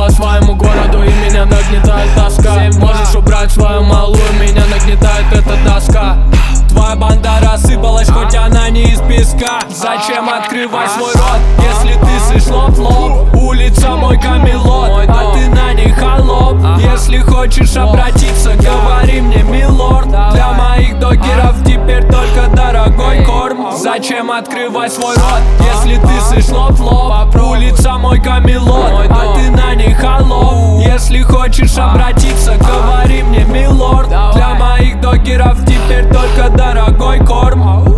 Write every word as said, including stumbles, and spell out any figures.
своему городу и меня нагнетает тоска. Можешь убрать свою малую, меня нагнетает эта доска. Твоя банда рассыпалась, хоть она не из песка. Зачем открывать свой рот, если ты слышь лоб в лоб? Улица мой камелот, а ты на ней холоп. Если хочешь обратиться, говори мне, милорд. Для моих догеров теперь только дорогой корм. Зачем открывать свой рот, если ты слышь лоб в лоб? Улица мой камелот, а ты на ней холоп. Если хочешь обратиться, говори мне, милорд. Для моих догеров теперь только дорогой корм.